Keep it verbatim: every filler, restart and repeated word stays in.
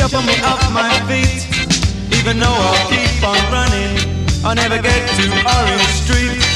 shuffle me off my feet. Even though I'll keep on running, I'll never get to Orange Street.